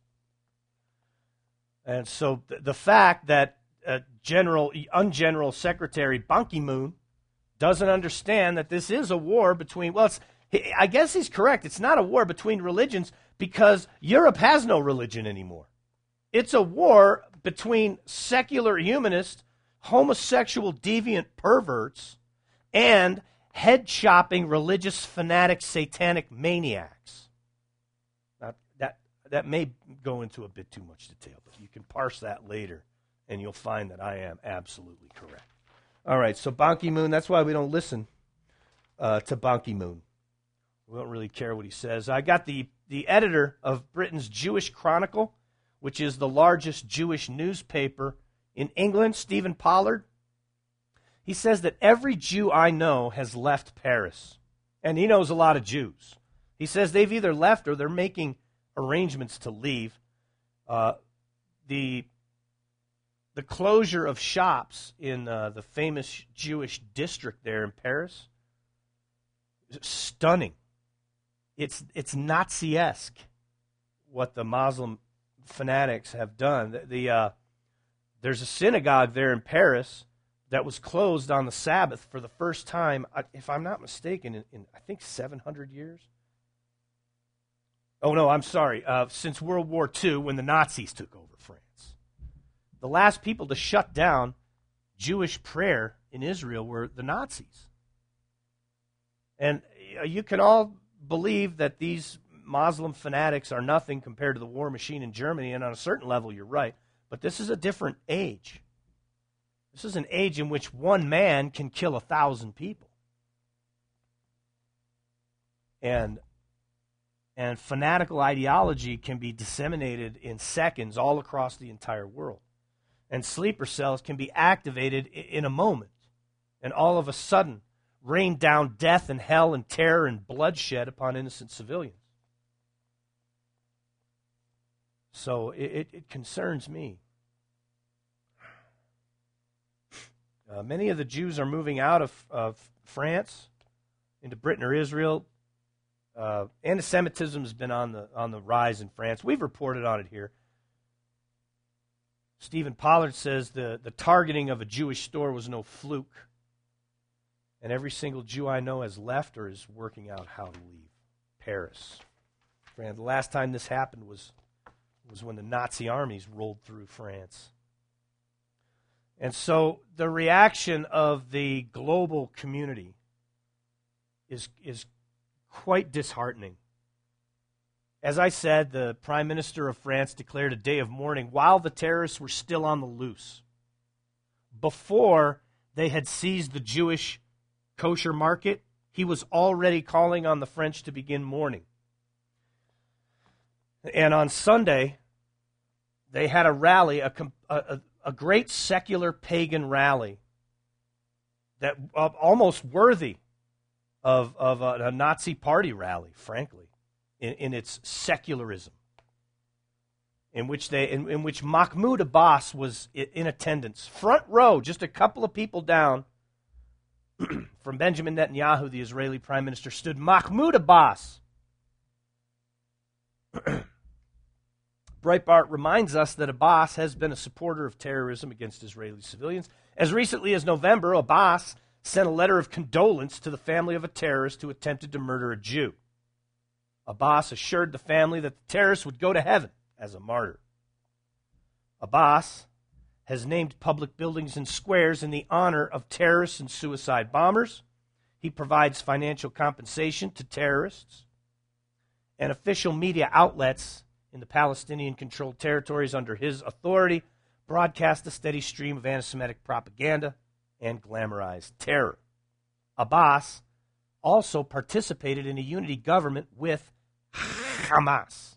And so the fact that General Secretary Ban Ki-moon doesn't understand that this is a war between, I guess he's correct. It's not a war between religions because Europe has no religion anymore. It's a war between secular humanists, homosexual deviant perverts, and head-chopping religious fanatic satanic maniacs. Now, that may go into a bit too much detail, but you can parse that later, and you'll find that I am absolutely correct. All right, so Ban Ki-moon, that's why we don't listen to Ban Ki-moon. We don't really care what he says. I got the editor of Britain's Jewish Chronicle, which is the largest Jewish newspaper in England, Stephen Pollard. He says that every Jew I know has left Paris, and he knows a lot of Jews. He says they've either left or they're making arrangements to leave. The closure of shops in the famous Jewish district there in Paris stunning. It's Nazi-esque what the Muslim fanatics have done. There's a synagogue there in Paris that was closed on the Sabbath for the first time, if I'm not mistaken, in I think 700 years. Oh, no, I'm sorry. Since World War II, when the Nazis took over France. The last people to shut down Jewish prayer in Israel were the Nazis. And you can all believe that these Muslim fanatics are nothing compared to the war machine in Germany, and on a certain level, you're right. But this is a different age. This is an age in which one man can kill 1,000 people. And fanatical ideology can be disseminated in seconds all across the entire world. And sleeper cells can be activated in a moment. And all of a sudden, rain down death and hell and terror and bloodshed upon innocent civilians. So it concerns me. Many of the Jews are moving out of France into Britain or Israel. Anti-Semitism has been on the rise in France. We've reported on it here. Stephen Pollard says the targeting of a Jewish store was no fluke. And every single Jew I know has left or is working out how to leave Paris. And the last time this happened was when the Nazi armies rolled through France. And so the reaction of the global community is quite disheartening. As I said, the Prime Minister of France declared a day of mourning while the terrorists were still on the loose, before they had seized the Jewish kosher market. He was already calling on the French to begin mourning. And on Sunday, they had a rally, a great secular pagan rally that almost worthy of a Nazi party rally, frankly, in its secularism, in which Mahmoud Abbas was in attendance, front row, just a couple of people down from Benjamin Netanyahu, the Israeli prime minister, stood Mahmoud Abbas. Breitbart reminds us that Abbas has been a supporter of terrorism against Israeli civilians. As recently as November, Abbas sent a letter of condolence to the family of a terrorist who attempted to murder a Jew. Abbas assured the family that the terrorist would go to heaven as a martyr. Abbas has named public buildings and squares in the honor of terrorists and suicide bombers. He provides financial compensation to terrorists. And official media outlets in the Palestinian-controlled territories under his authority broadcast a steady stream of anti-Semitic propaganda and glamorized terror. Abbas also participated in a unity government with Hamas.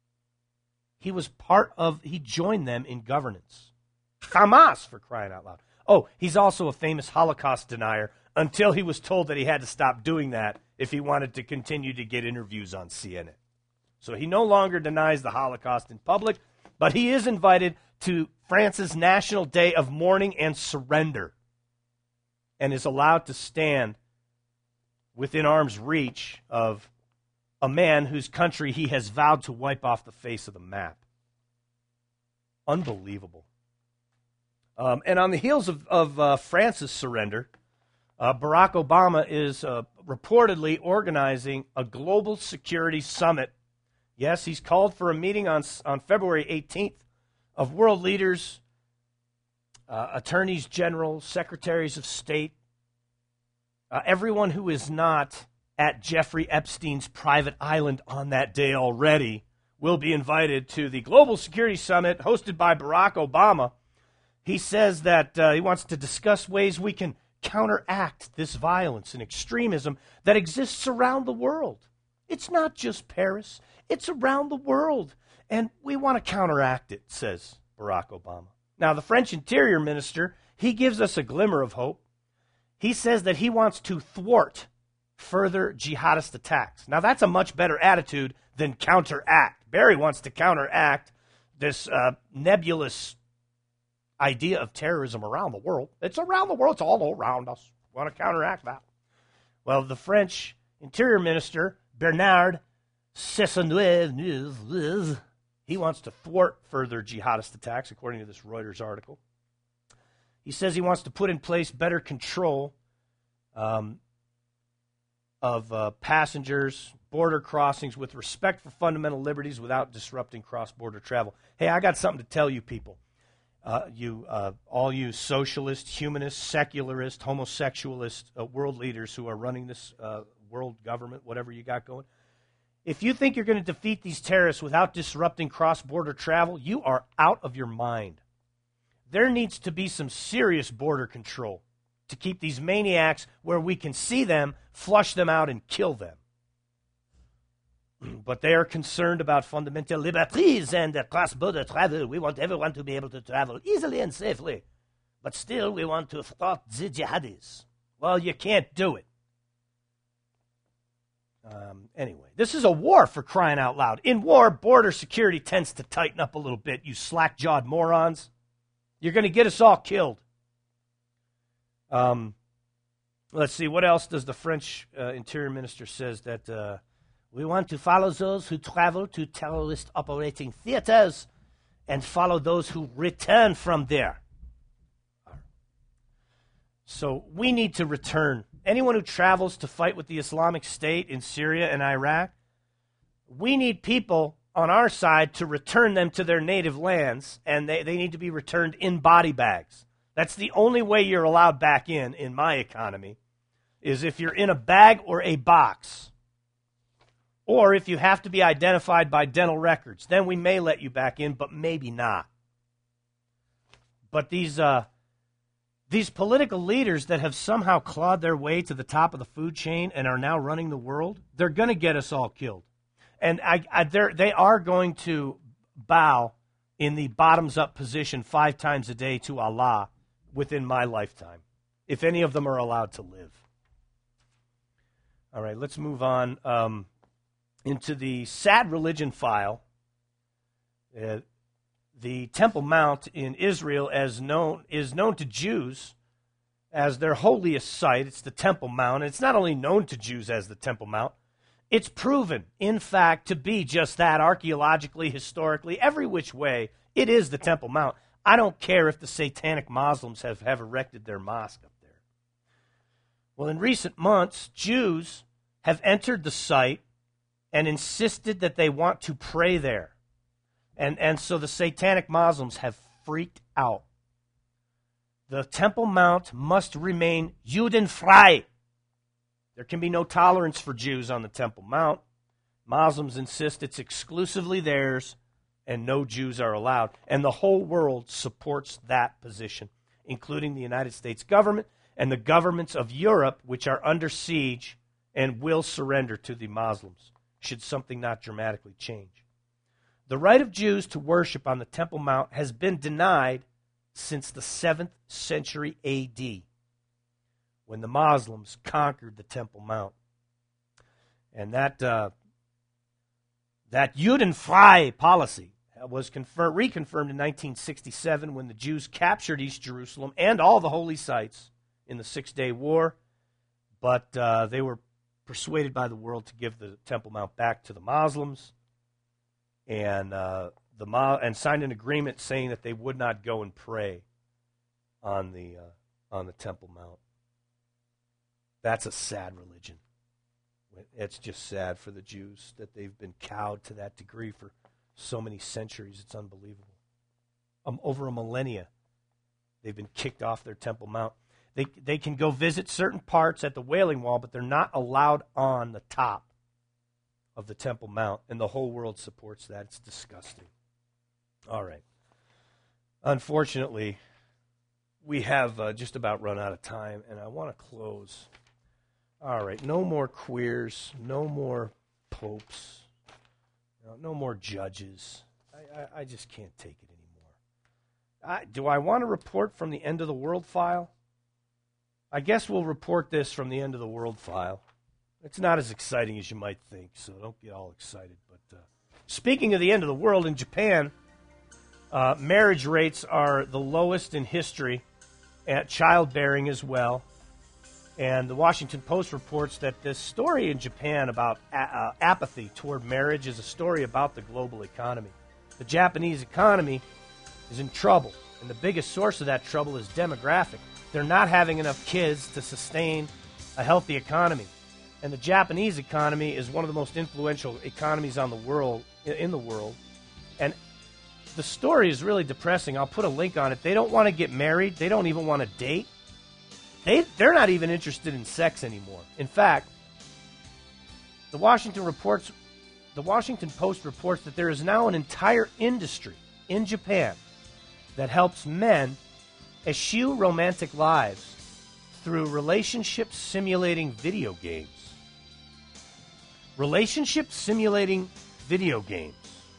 He joined them in governance. Hamas, for crying out loud. Oh, he's also a famous Holocaust denier until he was told that he had to stop doing that if he wanted to continue to get interviews on CNN. So he no longer denies the Holocaust in public, but he is invited to France's National Day of Mourning and Surrender and is allowed to stand within arm's reach of a man whose country he has vowed to wipe off the face of the map. Unbelievable. And on the heels of France's surrender, Barack Obama is reportedly organizing a global security summit. Yes, he's called for a meeting on February 18th of world leaders, attorneys general, secretaries of state, everyone who is not at Jeffrey Epstein's private island on that day already will be invited to the Global Security Summit hosted by Barack Obama. He says that he wants to discuss ways we can counteract this violence and extremism that exists around the world. It's not just Paris. It's around the world. And we want to counteract it, says Barack Obama. Now, the French Interior Minister, he gives us a glimmer of hope. He says that he wants to thwart further jihadist attacks. Now, that's a much better attitude than counteract. Barry wants to counteract this nebulous idea of terrorism around the world. It's around the world. It's all around us. We want to counteract that. Well, the French Interior Minister Bernard Cazeneuve, he wants to thwart further jihadist attacks, according to this Reuters article. He says he wants to put in place better control of passengers, border crossings with respect for fundamental liberties without disrupting cross-border travel. Hey, I got something to tell you people. All you socialist, humanist, secularist, homosexualist world leaders who are running this world government, whatever you got going. If you think you're going to defeat these terrorists without disrupting cross-border travel, you are out of your mind. There needs to be some serious border control to keep these maniacs where we can see them, flush them out, and kill them. But they are concerned about fundamental liberties and cross-border travel. We want everyone to be able to travel easily and safely. But still, we want to thwart the jihadis. Well, you can't do it. Anyway, this is a war, for crying out loud. In war, border security tends to tighten up a little bit, you slack-jawed morons. You're going to get us all killed. Let's see, what else does the French Interior Minister says that we want to follow those who travel to terrorist operating theaters and follow those who return from there. So we need to return. Anyone who travels to fight with the Islamic State in Syria and Iraq, we need people on our side to return them to their native lands, and they need to be returned in body bags. That's the only way you're allowed back in my economy, is if you're in a bag or a box. Or if you have to be identified by dental records, then we may let you back in, but maybe not. But these political leaders that have somehow clawed their way to the top of the food chain and are now running the world, they're going to get us all killed. And they are going to bow in the bottoms-up position 5 times a day to Allah within my lifetime, if any of them are allowed to live. All right, let's move on into the sad religion file. The Temple Mount in Israel is known to Jews as their holiest site. It's the Temple Mount. And it's not only known to Jews as the Temple Mount, it's proven, in fact, to be just that, archaeologically, historically, every which way. It is the Temple Mount. I don't care if the satanic Muslims have erected their mosque up there. Well, in recent months, Jews have entered the site and insisted that they want to pray there. And so the satanic Muslims have freaked out. The Temple Mount must remain Judenfrei. There can be no tolerance for Jews on the Temple Mount. Muslims insist it's exclusively theirs, and no Jews are allowed. And the whole world supports that position, including the United States government and the governments of Europe, which are under siege and will surrender to the Muslims, should something not dramatically change. The right of Jews to worship on the Temple Mount has been denied since the 7th century A.D., when the Muslims conquered the Temple Mount. And that Judenfrei policy was reconfirmed in 1967 when the Jews captured East Jerusalem and all the holy sites in the Six-Day War, but they were persuaded by the world to give the Temple Mount back to the Muslims, and signed an agreement saying that they would not go and pray on the Temple Mount. That's a sad religion. It's just sad for the Jews that they've been cowed to that degree for so many centuries. It's unbelievable. Over a millennia, they've been kicked off their Temple Mount. They can go visit certain parts at the Wailing Wall, but they're not allowed on the top of the Temple Mount, and the whole world supports that. It's disgusting. All right. Unfortunately, we have just about run out of time, and I want to close. All right, no more queers, no more popes, no more judges. I just can't take it anymore. Do I want to report from the End of the World file? I guess we'll report this from the End of the World file. It's not as exciting as you might think, so don't get all excited. But speaking of the end of the world, in Japan, marriage rates are the lowest in history, at childbearing as well. And the Washington Post reports that this story in Japan about apathy toward marriage is a story about the global economy. The Japanese economy is in trouble, and the biggest source of that trouble is demographic. They're not having enough kids to sustain a healthy economy. And the Japanese economy is one of the most influential economies in the world. And the story is really depressing. I'll put a link on it. They don't want to get married. They don't even want to date. They're not even interested in sex anymore. In fact, the Washington Post reports that there is now an entire industry in Japan that helps men eschew romantic lives through relationship simulating video games. Relationship simulating video games.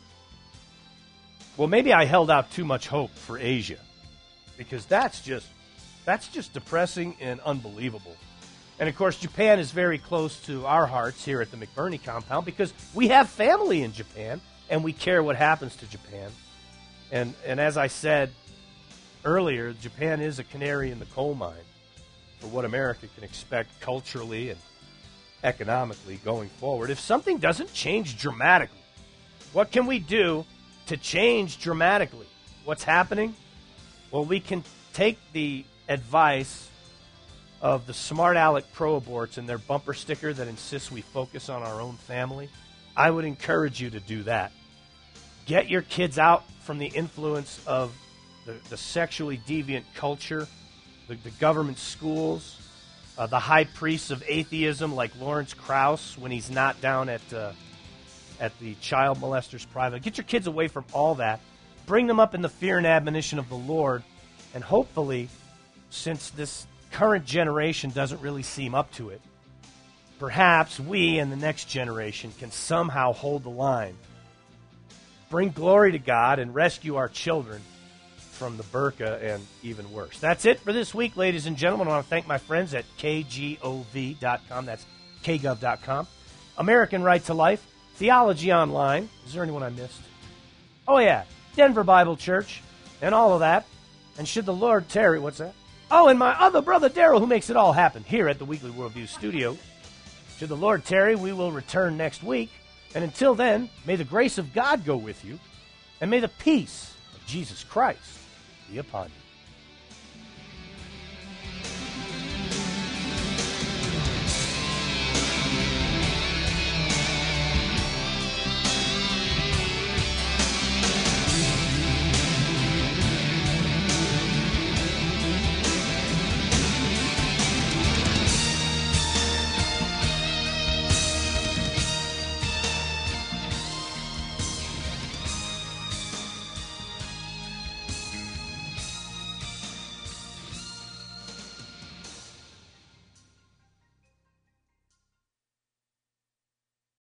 Well, maybe I held out too much hope for Asia, because that's just depressing and unbelievable. And of course, Japan is very close to our hearts here at the McBurney compound, because we have family in Japan and we care what happens to Japan. And as I said earlier, Japan is a canary in the coal mine for what America can expect culturally and economically going forward. If something doesn't change dramatically, what can we do to change dramatically what's happening? Well, we can take the advice of the smart aleck pro-aborts and their bumper sticker that insists we focus on our own family. I would encourage you to do that. Get your kids out from the influence of the sexually deviant culture, the government schools, the high priests of atheism like Lawrence Krauss when he's not down at the child molesters private. Get your kids away from all that. Bring them up in the fear and admonition of the Lord, and hopefully, since this current generation doesn't really seem up to it, perhaps we and the next generation can somehow hold the line, bring glory to God, and rescue our children from the burqa and even worse. That's it for this week, ladies and gentlemen. I want to thank my friends at kgov.com. That's kgov.com. American Right to Life. Theology Online. Is there anyone I missed? Oh, yeah. Denver Bible Church and all of that. And should the Lord tarry, what's that? Oh, and my other brother Daryl, who makes it all happen here at the Weekly Worldview Studio. Should the Lord tarry, we will return next week. And until then, may the grace of God go with you, and may the peace of Jesus Christ be upon you.